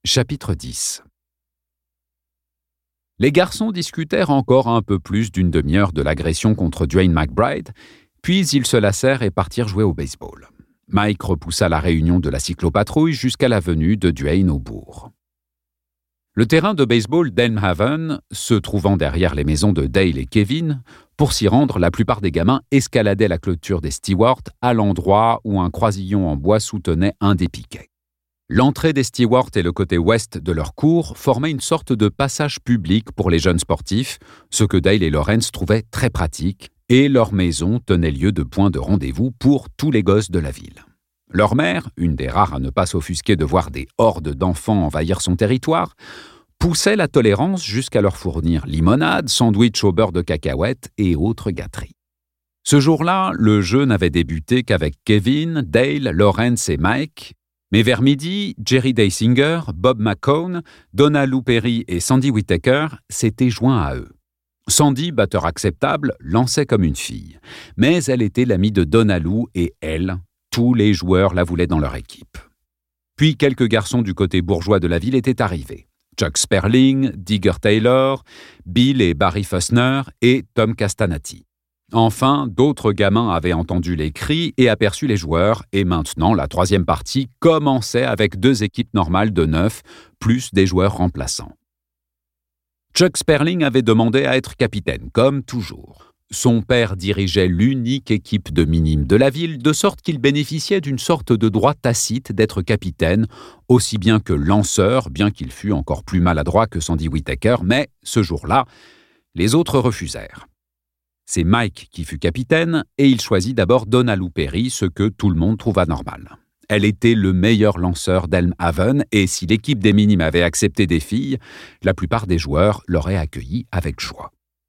Chapitre 10. Les garçons discutèrent encore un peu plus d'une demi-heure de l'agression contre Dwayne McBride, puis ils se lassèrent et partirent jouer au baseball. Mike repoussa la réunion de la cyclopatrouille jusqu'à la venue de Dwayne au bourg. Le terrain de baseball d'Elmhaven, se trouvant derrière les maisons de Dale et Kevin, pour s'y rendre, la plupart des gamins escaladaient la clôture des Stewarts à l'endroit où un croisillon en bois soutenait un des piquets. L'entrée des Stewarts et le côté ouest de leur cour formaient une sorte de passage public pour les jeunes sportifs, ce que Dale et Lawrence trouvaient très pratique, et leur maison tenait lieu de point de rendez-vous pour tous les gosses de la ville. Leur mère, une des rares à ne pas s'offusquer de voir des hordes d'enfants envahir son territoire, poussait la tolérance jusqu'à leur fournir limonade, sandwich au beurre de cacahuètes et autres gâteries. Ce jour-là, le jeu n'avait débuté qu'avec Kevin, Dale, Lawrence et Mike, mais vers midi, Jerry Daysinger, Bob McCone, Donna Lou Perry et Sandy Whittaker s'étaient joints à eux. Sandy, batteur acceptable, lançait comme une fille, mais elle était l'amie de Donna Lou et elle, tous les joueurs la voulaient dans leur équipe. Puis quelques garçons du côté bourgeois de la ville étaient arrivés. Chuck Sperling, Digger Taylor, Bill et Barry Fussner et Tom Castanati. Enfin, d'autres gamins avaient entendu les cris et aperçu les joueurs, et maintenant la troisième partie commençait avec 2 équipes normales de 9, plus des joueurs remplaçants. Chuck Sperling avait demandé à être capitaine, comme toujours. Son père dirigeait l'unique équipe de minimes de la ville, de sorte qu'il bénéficiait d'une sorte de droit tacite d'être capitaine, aussi bien que lanceur, bien qu'il fût encore plus maladroit que Sandy Whittaker, mais ce jour-là, les autres refusèrent. C'est Mike qui fut capitaine, et il choisit d'abord Donna Lou Perry, ce que tout le monde trouva normal. Elle était le meilleur lanceur d'Elmhaven, et si l'équipe des minimes avait accepté des filles, la plupart des joueurs l'auraient accueillie avec joie.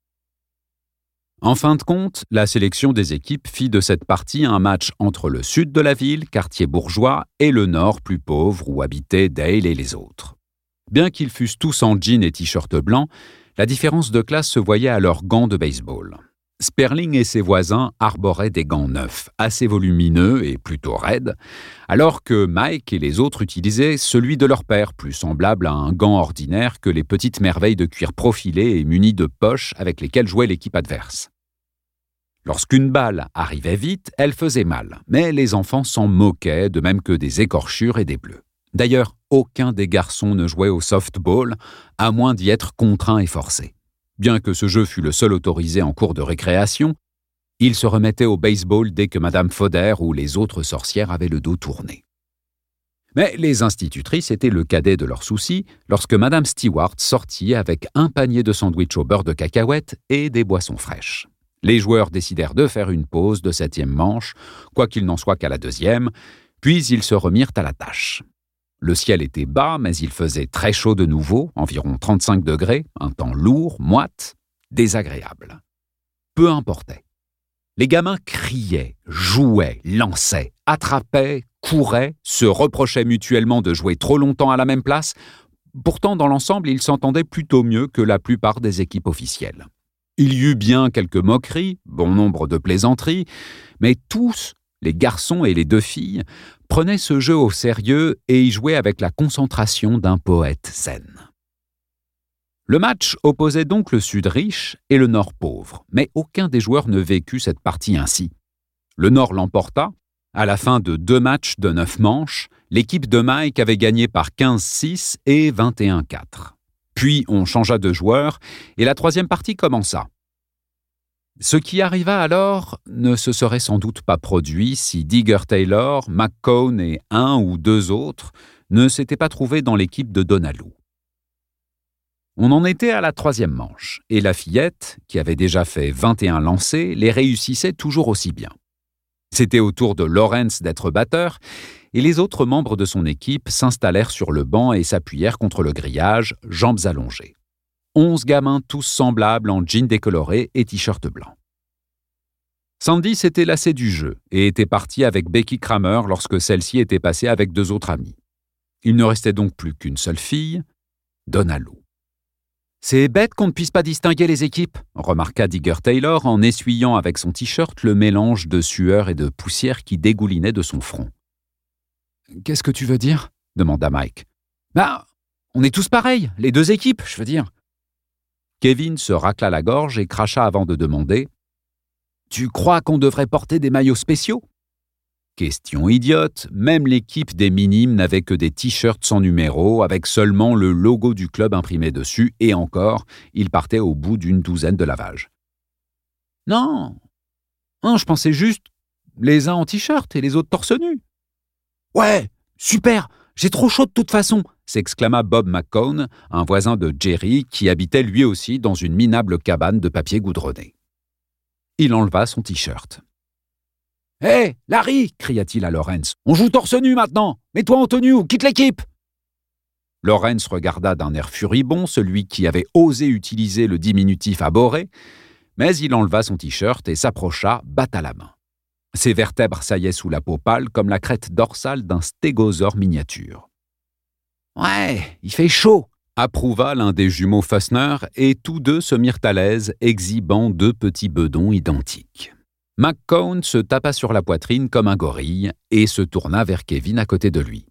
En fin de compte, la sélection des équipes fit de cette partie un match entre le sud de la ville, quartier bourgeois, et le nord plus pauvre où habitaient Dale et les autres. Bien qu'ils fussent tous en jeans et t-shirt blancs, la différence de classe se voyait à leurs gants de baseball. Sperling et ses voisins arboraient des gants neufs, assez volumineux et plutôt raides, alors que Mike et les autres utilisaient celui de leur père, plus semblable à un gant ordinaire que les petites merveilles de cuir profilé et munies de poches avec lesquelles jouait l'équipe adverse. Lorsqu'une balle arrivait vite, elle faisait mal, mais les enfants s'en moquaient, de même que des écorchures et des bleus. D'ailleurs, aucun des garçons ne jouait au softball, à moins d'y être contraint et forcé. Bien que ce jeu fût le seul autorisé en cours de récréation, il se remettait au baseball dès que Madame Fodder ou les autres sorcières avaient le dos tourné. Mais les institutrices étaient le cadet de leurs soucis lorsque Madame Stewart sortit avec un panier de sandwich au beurre de cacahuètes et des boissons fraîches. Les joueurs décidèrent de faire une pause de 7e manche, quoiqu'il n'en soit qu'à la 2e, puis ils se remirent à la tâche. Le ciel était bas, mais il faisait très chaud de nouveau, environ 35 degrés, un temps lourd, moite, désagréable. Peu importait. Les gamins criaient, jouaient, lançaient, attrapaient, couraient, se reprochaient mutuellement de jouer trop longtemps à la même place. Pourtant, dans l'ensemble, ils s'entendaient plutôt mieux que la plupart des équipes officielles. Il y eut bien quelques moqueries, bon nombre de plaisanteries, mais tous, les garçons et les 2 filles, prenaient ce jeu au sérieux et y jouaient avec la concentration d'un poète zen. Le match opposait donc le sud riche et le nord pauvre, mais aucun des joueurs ne vécut cette partie ainsi. Le nord l'emporta. À la fin de 2 matchs de 9 manches, l'équipe de Mike avait gagné par 15-6 et 21-4. Puis on changea de joueur et la 3e partie commença. Ce qui arriva alors ne se serait sans doute pas produit si Digger Taylor, McCone et 1 ou 2 autres ne s'étaient pas trouvés dans l'équipe de Donna Lou. On en était à la 3e manche, et la fillette, qui avait déjà fait 21 lancers, les réussissait toujours aussi bien. C'était au tour de Lawrence d'être batteur, et les autres membres de son équipe s'installèrent sur le banc et s'appuyèrent contre le grillage, jambes allongées. 11 gamins tous semblables en jeans décolorés et t-shirt blanc. Sandy s'était lassée du jeu et était partie avec Becky Kramer lorsque celle-ci était passée avec 2 autres amis. Il ne restait donc plus qu'une seule fille, Donna Lou. « C'est bête qu'on ne puisse pas distinguer les équipes », remarqua Digger Taylor en essuyant avec son t-shirt le mélange de sueur et de poussière qui dégoulinait de son front. « Qu'est-ce que tu veux dire ?» demanda Mike. « On est tous pareils, les deux équipes, je veux dire. » Kevin se racla la gorge et cracha avant de demander « Tu crois qu'on devrait porter des maillots spéciaux ?» Question idiote, même l'équipe des Minimes n'avait que des t-shirts sans numéro, avec seulement le logo du club imprimé dessus, et encore, ils partaient au bout d'une douzaine de lavages. « Non, je pensais juste les uns en t-shirt et les autres torse nu. »« Ouais, super, j'ai trop chaud de toute façon !» s'exclama Bob McCone, un voisin de Jerry qui habitait lui aussi dans une minable cabane de papier goudronné. Il enleva son t-shirt. « Hé, Larry !» cria-t-il à Lawrence. « On joue torse nu maintenant! Mets-toi en tenue ou quitte l'équipe !» Lawrence regarda d'un air furibond celui qui avait osé utiliser le diminutif aboré, mais il enleva son t-shirt et s'approcha, batte à la main. Ses vertèbres saillaient sous la peau pâle comme la crête dorsale d'un stégosaure miniature. « Ouais, il fait chaud !» approuva l'un des jumeaux Fussner, et tous deux se mirent à l'aise, exhibant deux petits bedons identiques. McCone se tapa sur la poitrine comme un gorille et se tourna vers Kevin à côté de lui.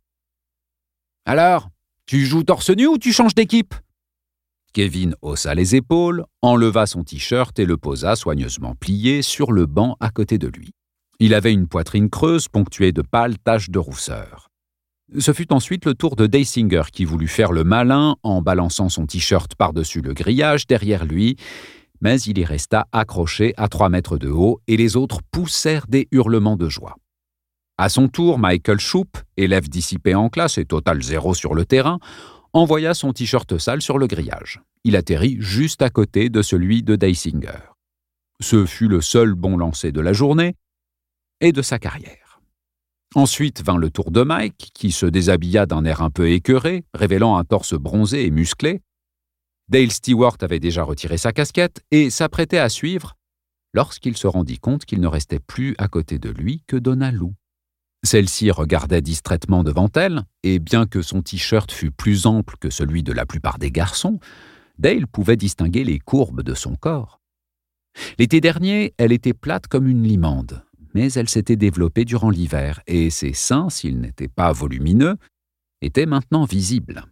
« Alors, tu joues torse nu ou tu changes d'équipe ?» Kevin haussa les épaules, enleva son t-shirt et le posa soigneusement plié sur le banc à côté de lui. Il avait une poitrine creuse ponctuée de pâles taches de rousseur. Ce fut ensuite le tour de Daysinger qui voulut faire le malin en balançant son t-shirt par-dessus le grillage derrière lui, mais il y resta accroché à 3 mètres de haut et les autres poussèrent des hurlements de joie. À son tour, Michael Shoop, élève dissipé en classe et total 0 sur le terrain, envoya son t-shirt sale sur le grillage. Il atterrit juste à côté de celui de Daysinger. Ce fut le seul bon lancer de la journée et de sa carrière. Ensuite vint le tour de Mike, qui se déshabilla d'un air un peu écœuré, révélant un torse bronzé et musclé. Dale Stewart avait déjà retiré sa casquette et s'apprêtait à suivre lorsqu'il se rendit compte qu'il ne restait plus à côté de lui que Donna Lou. Celle-ci regardait distraitement devant elle, et bien que son t-shirt fût plus ample que celui de la plupart des garçons, Dale pouvait distinguer les courbes de son corps. L'été dernier, elle était plate comme une limande, mais elle s'était développée durant l'hiver, et ses seins, s'ils n'étaient pas volumineux, étaient maintenant visibles.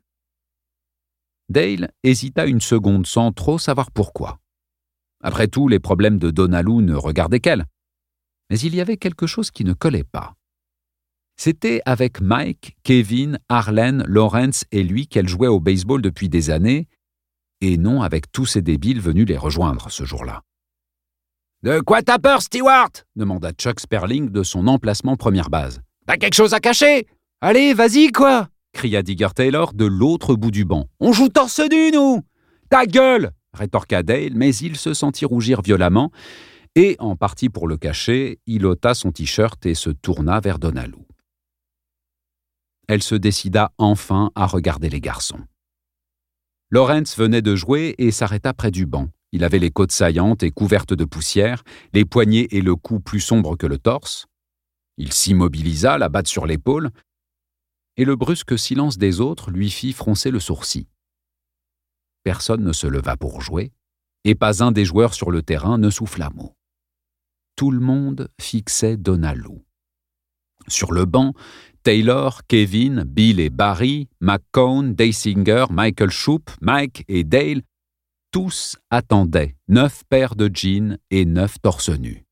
Dale hésita une seconde sans trop savoir pourquoi. Après tout, les problèmes de Donna Lou ne regardaient qu'elle. Mais il y avait quelque chose qui ne collait pas. C'était avec Mike, Kevin, Harlan, Lawrence et lui qu'elle jouait au baseball depuis des années, et non avec tous ces débiles venus les rejoindre ce jour-là. « De quoi t'as peur, Stewart ?» demanda Chuck Sperling de son emplacement première base. « T'as quelque chose à cacher ? Allez, vas-y, quoi !» cria Digger Taylor de l'autre bout du banc. « On joue torse nu, nous !»« Ta gueule !» rétorqua Dale, mais il se sentit rougir violemment, et, en partie pour le cacher, il ôta son t-shirt et se tourna vers Donna Lou. Elle se décida enfin à regarder les garçons. Lawrence venait de jouer et s'arrêta près du banc. Il avait les côtes saillantes et couvertes de poussière, les poignets et le cou plus sombres que le torse. Il s'immobilisa, la batte sur l'épaule, et le brusque silence des autres lui fit froncer le sourcil. Personne ne se leva pour jouer, et pas un des joueurs sur le terrain ne souffla mot. Tout le monde fixait Donna Lou. Sur le banc, Taylor, Kevin, Bill et Barry, McCone, Daysinger, Michael Shoop, Mike et Dale, tous attendaient 9 paires de jeans et 9 torse nus.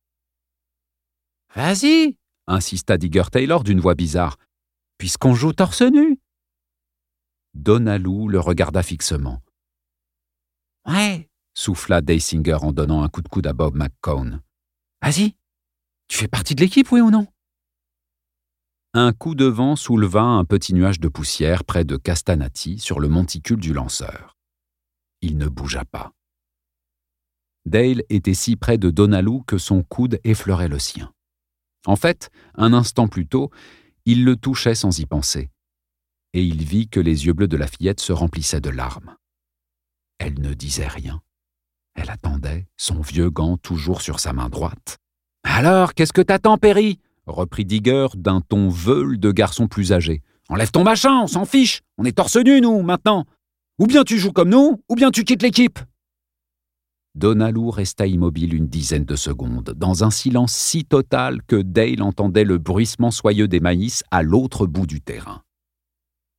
« Vas-y !» insista Digger Taylor d'une voix bizarre. « Puisqu'on joue torse nu !» Donna Lou le regarda fixement. « Ouais !» souffla Daysinger en donnant un coup de coude à Bob McCone. « Vas-y, tu fais partie de l'équipe, oui ou non ?» Un coup de vent souleva un petit nuage de poussière près de Castanati sur le monticule du lanceur. Il ne bougea pas. Dale était si près de Donna Lou que son coude effleurait le sien. En fait, un instant plus tôt, il le touchait sans y penser, et il vit que les yeux bleus de la fillette se remplissaient de larmes. Elle ne disait rien. Elle attendait, son vieux gant toujours sur sa main droite. « Alors, qu'est-ce que t'attends, Perry ?» reprit Digger d'un ton veule de garçon plus âgé. « Enlève ton machin, on s'en fiche, on est torse nu, nous, maintenant. Ou bien tu joues comme nous, ou bien tu quittes l'équipe. » Donna Lou resta immobile une dizaine de secondes, dans un silence si total que Dale entendait le bruissement soyeux des maïs à l'autre bout du terrain.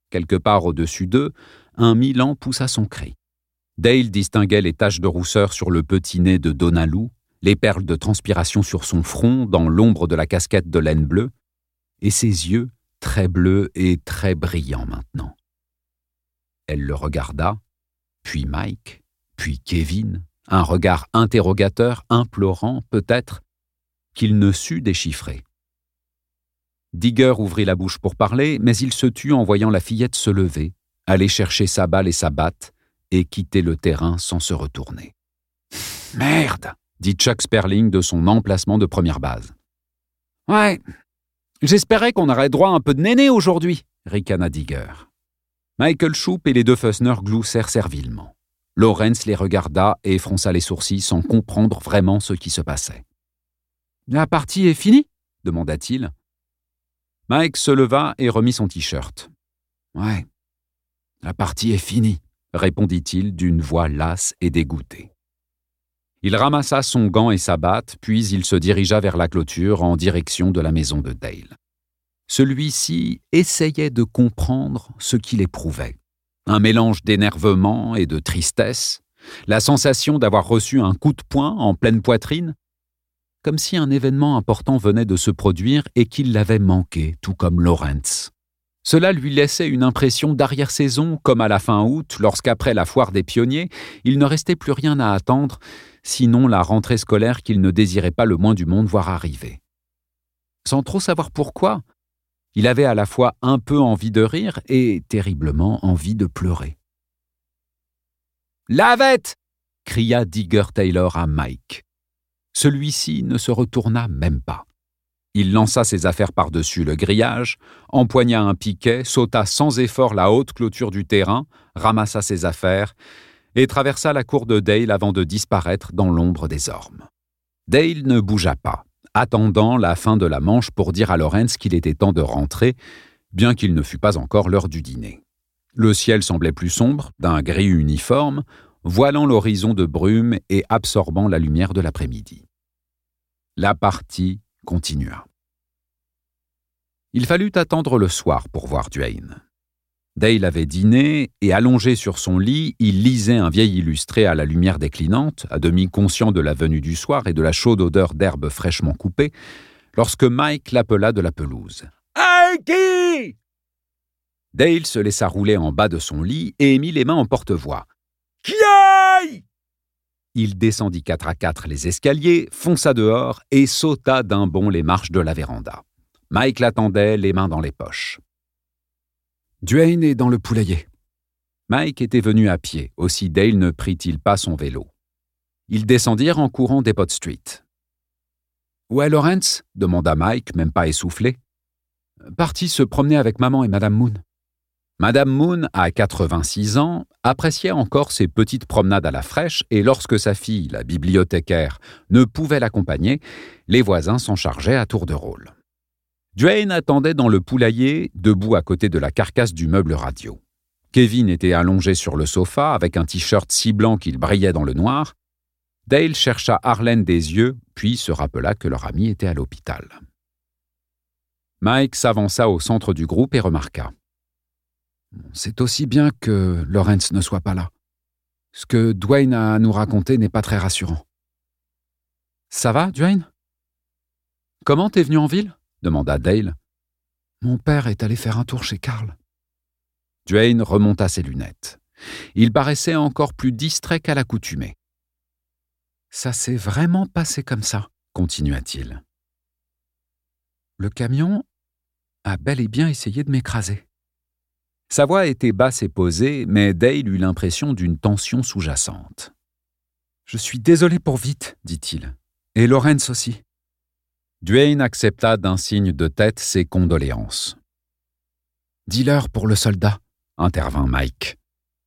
Quelque part au-dessus d'eux, un milan poussa son cri. Dale distinguait les taches de rousseur sur le petit nez de Donalou, les perles de transpiration sur son front dans l'ombre de la casquette de laine bleue, et ses yeux, très bleus et très brillants maintenant. Elle le regarda, puis Mike, puis Kevin, un regard interrogateur, implorant peut-être, qu'il ne sut déchiffrer. Digger ouvrit la bouche pour parler, mais il se tut en voyant la fillette se lever, aller chercher sa balle et sa batte, et quitter le terrain sans se retourner. « Merde !» dit Chuck Sperling de son emplacement de première base. « Ouais, j'espérais qu'on aurait droit à un peu de néné aujourd'hui, » ricana Digger. Michael Shoup et les deux Fussner gloussèrent servilement. Lawrence les regarda et fronça les sourcils sans comprendre vraiment ce qui se passait. « La partie est finie ?» demanda-t-il. Mike se leva et remit son t-shirt. « Ouais, la partie est finie, » répondit-il d'une voix lasse et dégoûtée. Il ramassa son gant et sa batte, puis il se dirigea vers la clôture en direction de la maison de Dale. Celui-ci essayait de comprendre ce qu'il éprouvait. Un mélange d'énervement et de tristesse, la sensation d'avoir reçu un coup de poing en pleine poitrine, comme si un événement important venait de se produire et qu'il l'avait manqué, tout comme Lawrence. Cela lui laissait une impression d'arrière-saison, comme à la fin août, lorsqu'après la foire des pionniers, il ne restait plus rien à attendre, sinon la rentrée scolaire qu'il ne désirait pas le moins du monde voir arriver. Sans trop savoir pourquoi, il avait à la fois un peu envie de rire et terriblement envie de pleurer. « Lavette !» cria Digger Taylor à Mike. Celui-ci ne se retourna même pas. Il lança ses affaires par-dessus le grillage, empoigna un piquet, sauta sans effort la haute clôture du terrain, ramassa ses affaires et traversa la cour de Dale avant de disparaître dans l'ombre des ormes. Dale ne bougea pas, attendant la fin de la manche pour dire à Lawrence qu'il était temps de rentrer, bien qu'il ne fût pas encore l'heure du dîner. Le ciel semblait plus sombre, d'un gris uniforme, voilant l'horizon de brume et absorbant la lumière de l'après-midi. La partie continua. Il fallut attendre le soir pour voir Duane. Dale avait dîné et, allongé sur son lit, il lisait un vieil illustré à la lumière déclinante, à demi conscient de la venue du soir et de la chaude odeur d'herbe fraîchement coupée, lorsque Mike l'appela de la pelouse. « Mikey !» Dale se laissa rouler en bas de son lit et mit les mains en porte-voix. « Qui aille !» Il descendit 4 à 4 les escaliers, fonça dehors et sauta d'un bond les marches de la véranda. Mike l'attendait, les mains dans les poches. « Duane est dans le poulailler. » Mike était venu à pied, aussi Dale ne prit-il pas son vélo. Ils descendirent en courant Depot Street. « Où est Lawrence ?» demanda Mike, même pas essoufflé. « Parti se promener avec maman et Madame Moon. » Madame Moon, à 86 ans, appréciait encore ses petites promenades à la fraîche et lorsque sa fille, la bibliothécaire, ne pouvait l'accompagner, les voisins s'en chargeaient à tour de rôle. Duane attendait dans le poulailler, debout à côté de la carcasse du meuble radio. Kevin était allongé sur le sofa avec un t-shirt si blanc qu'il brillait dans le noir. Dale chercha Harlan des yeux, puis se rappela que leur ami était à l'hôpital. Mike s'avança au centre du groupe et remarqua. « C'est aussi bien que Lawrence ne soit pas là. Ce que Duane a à nous raconter n'est pas très rassurant. »« Ça va, Duane ? » ?»« Comment t'es venu en ville ? » demanda Dale. « Mon père est allé faire un tour chez Carl. » Duane remonta ses lunettes. Il paraissait encore plus distrait qu'à l'accoutumée. « Ça s'est vraiment passé comme ça, » continua-t-il. « Le camion a bel et bien essayé de m'écraser. » Sa voix était basse et posée, mais Dale eut l'impression d'une tension sous-jacente. « Je suis désolé pour Vite, dit-il. Et Lawrence aussi. » Duane accepta d'un signe de tête ses condoléances. « Dis-leur pour le soldat, » intervint Mike.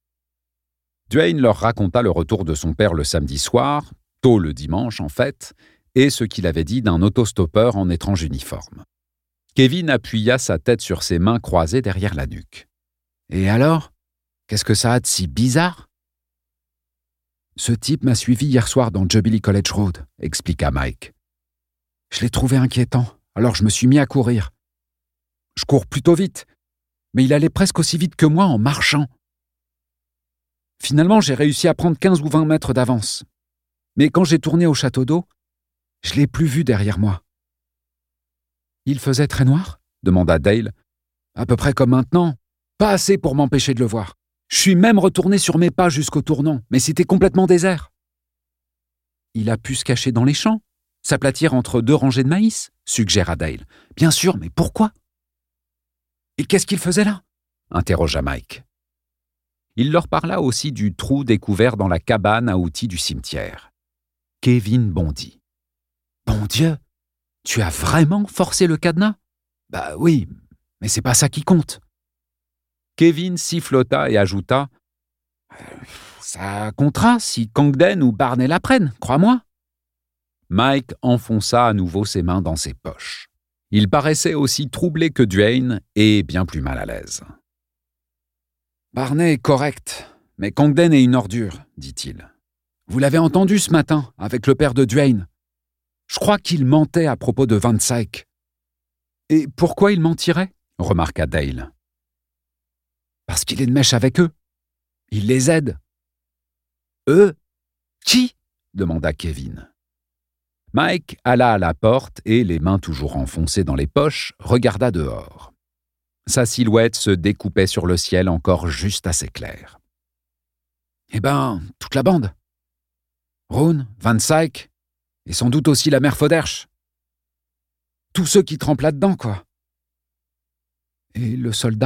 Duane leur raconta le retour de son père le samedi soir, tôt le dimanche en fait, et ce qu'il avait dit d'un autostoppeur en étrange uniforme. Kevin appuya sa tête sur ses mains croisées derrière la nuque. « Et alors ? Qu'est-ce que ça a de si bizarre ?»« Ce type m'a suivi hier soir dans Jubilee College Road, » expliqua Mike. « Je l'ai trouvé inquiétant, alors je me suis mis à courir. Je cours plutôt vite, mais il allait presque aussi vite que moi en marchant. Finalement, j'ai réussi à prendre 15 ou 20 mètres d'avance. Mais quand j'ai tourné au château d'eau, je l'ai plus vu derrière moi. Il faisait très noir ? Demanda Dale. À peu près comme maintenant. Pas assez pour m'empêcher de le voir. Je suis même retourné sur mes pas jusqu'au tournant, mais c'était complètement désert. Il a pu se cacher dans les champs, s'aplatir entre 2 rangées de maïs, suggéra Dale. Bien sûr, mais pourquoi ? Et qu'est-ce qu'il faisait là ? Interrogea Mike. Il leur parla aussi du trou découvert dans la cabane à outils du cimetière. Kevin bondit. Bon Dieu, tu as vraiment forcé le cadenas ? Bah oui, mais c'est pas ça qui compte. Kevin sifflota et ajouta « Ça comptera si Congdon ou Barney l'apprennent, crois-moi. » Mike enfonça à nouveau ses mains dans ses poches. Il paraissait aussi troublé que Duane et bien plus mal à l'aise. « Barney est correct, mais Congdon est une ordure, dit-il. Vous l'avez entendu ce matin avec le père de Duane. Je crois qu'il mentait à propos de Van Syke. »« Et pourquoi il mentirait ?» remarqua Dale. « Parce qu'il est de mèche avec eux. Il les aide. »« Eux ? Qui ?» demanda Kevin. Mike alla à la porte et, les mains toujours enfoncées dans les poches, regarda dehors. Sa silhouette se découpait sur le ciel encore juste assez clair. « Eh ben, toute la bande. Roon, Van Syke, et sans doute aussi la mère Foderch. Tous ceux qui trempent là-dedans, quoi. » « Et le soldat ?»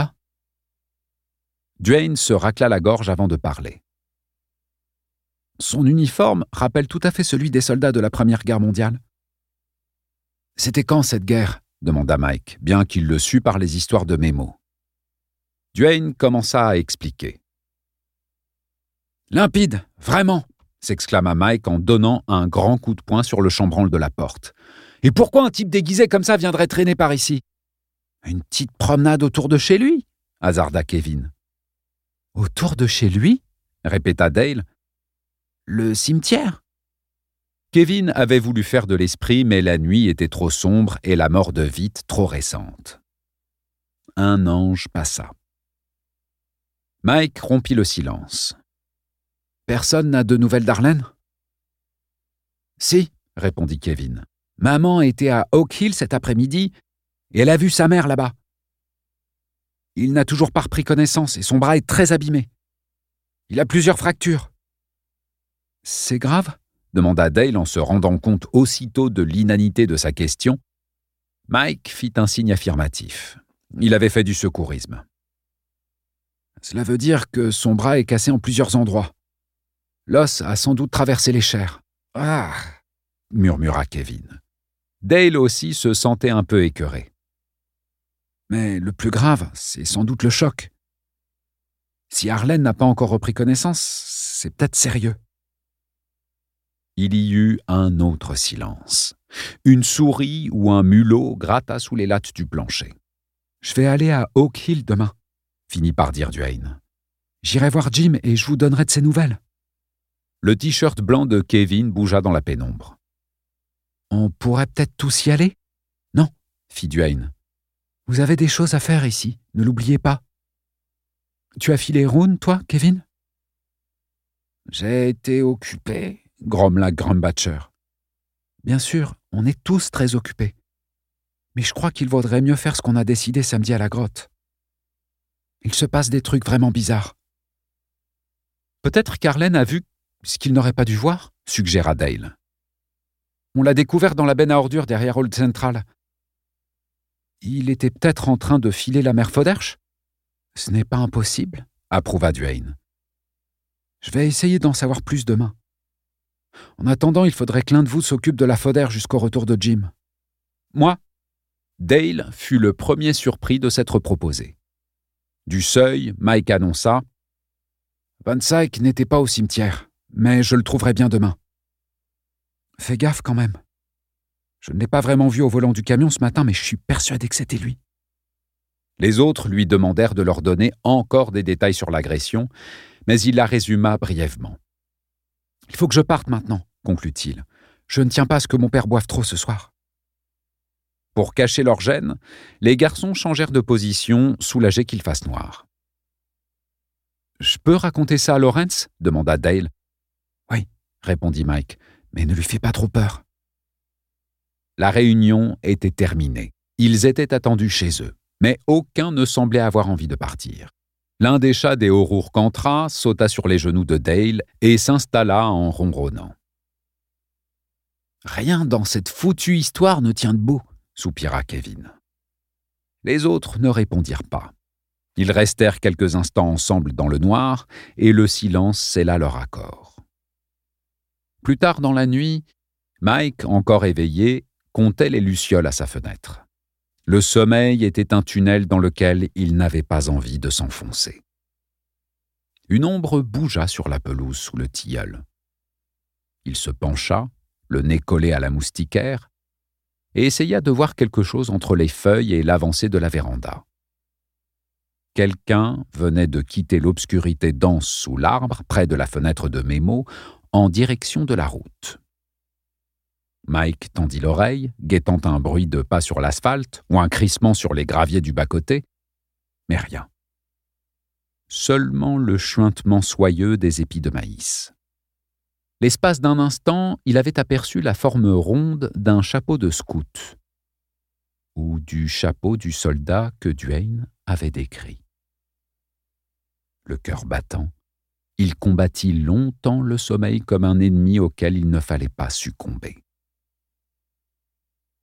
Duane se racla la gorge avant de parler. « Son uniforme rappelle tout à fait celui des soldats de la Première Guerre mondiale. »« C'était quand, cette guerre ?» demanda Mike, bien qu'il le sût par les histoires de Memo. Duane commença à expliquer. « Limpide, vraiment !» s'exclama Mike en donnant un grand coup de poing sur le chambranle de la porte. « Et pourquoi un type déguisé comme ça viendrait traîner par ici ? » « Une petite promenade autour de chez lui ?» hasarda Kevin. « Autour de chez lui ?» répéta Dale. « Le cimetière ?» Kevin avait voulu faire de l'esprit, mais la nuit était trop sombre et la mort de Vite trop récente. Un ange passa. Mike rompit le silence. « Personne n'a de nouvelles d'Arlene ?»« Si, » répondit Kevin. « Maman était à Oak Hill cet après-midi et elle a vu sa mère là-bas. Il n'a toujours pas repris connaissance et son bras est très abîmé. Il a plusieurs fractures. »« C'est grave ?» demanda Dale en se rendant compte aussitôt de l'inanité de sa question. Mike fit un signe affirmatif. Il avait fait du secourisme. « Cela veut dire que son bras est cassé en plusieurs endroits. L'os a sans doute traversé les chairs. »« Ah !» murmura Kevin. Dale aussi se sentait un peu écœuré. Mais le plus grave, c'est sans doute le choc. Si Arlene n'a pas encore repris connaissance, c'est peut-être sérieux. Il y eut un autre silence. Une souris ou un mulot gratta sous les lattes du plancher. « Je vais aller à Oak Hill demain, » finit par dire Duane. « J'irai voir Jim et je vous donnerai de ses nouvelles. » Le t-shirt blanc de Kevin bougea dans la pénombre. « On pourrait peut-être tous y aller ? » ?»« Non, » fit Duane. « Vous avez des choses à faire ici, ne l'oubliez pas. » « Tu as filé Roon, toi, Kevin ?»« J'ai été occupé, » grommela Grumbatcher. « Bien sûr, on est tous très occupés. Mais je crois qu'il vaudrait mieux faire ce qu'on a décidé samedi à la grotte. Il se passe des trucs vraiment bizarres. »« Peut-être qu'Arlene a vu ce qu'il n'aurait pas dû voir, » suggéra Dale. « On l'a découvert dans la benne à ordures derrière Old Central. Il était peut-être en train de filer la mère Foderch ? Ce n'est pas impossible, » approuva Duane. « Je vais essayer d'en savoir plus demain. En attendant, il faudrait que l'un de vous s'occupe de la Foderch jusqu'au retour de Jim. »« Moi ?» Dale fut le premier surpris de s'être proposé. Du seuil, Mike annonça « Van Syke n'était pas au cimetière, mais je le trouverai bien demain. Fais gaffe quand même. Je ne l'ai pas vraiment vu au volant du camion ce matin, mais je suis persuadé que c'était lui. » Les autres lui demandèrent de leur donner encore des détails sur l'agression, mais il la résuma brièvement. « Il faut que je parte maintenant, » conclut-il. « Je ne tiens pas à ce que mon père boive trop ce soir. » Pour cacher leur gêne, les garçons changèrent de position, soulagés qu'il fasse noir. « Je peux raconter ça à Lawrence ?» demanda Dale. « Oui, » répondit Mike, « mais ne lui fais pas trop peur. » La réunion était terminée. Ils étaient attendus chez eux, mais aucun ne semblait avoir envie de partir. L'un des chats des O'Rourke entra, sauta sur les genoux de Dale et s'installa en ronronnant. « Rien dans cette foutue histoire ne tient debout, » soupira Kevin. Les autres ne répondirent pas. Ils restèrent quelques instants ensemble dans le noir, et le silence scella leur accord. Plus tard dans la nuit, Mike, encore éveillé, comptait les lucioles à sa fenêtre. Le sommeil était un tunnel dans lequel il n'avait pas envie de s'enfoncer. Une ombre bougea sur la pelouse sous le tilleul. Il se pencha, le nez collé à la moustiquaire, et essaya de voir quelque chose entre les feuilles et l'avancée de la véranda. Quelqu'un venait de quitter l'obscurité dense sous l'arbre, près de la fenêtre de Memo, en direction de la route. Mike tendit l'oreille, guettant un bruit de pas sur l'asphalte ou un crissement sur les graviers du bas-côté, mais rien. Seulement le chuintement soyeux des épis de maïs. L'espace d'un instant, il avait aperçu la forme ronde d'un chapeau de scout, ou du chapeau du soldat que Duane avait décrit. Le cœur battant, il combattit longtemps le sommeil comme un ennemi auquel il ne fallait pas succomber.